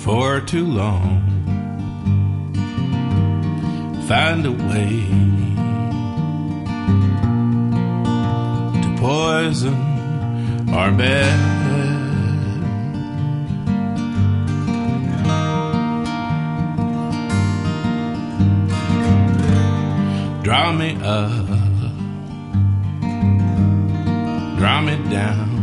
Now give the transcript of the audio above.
for too long. Find a way to poison our bed. Draw me up, draw me down.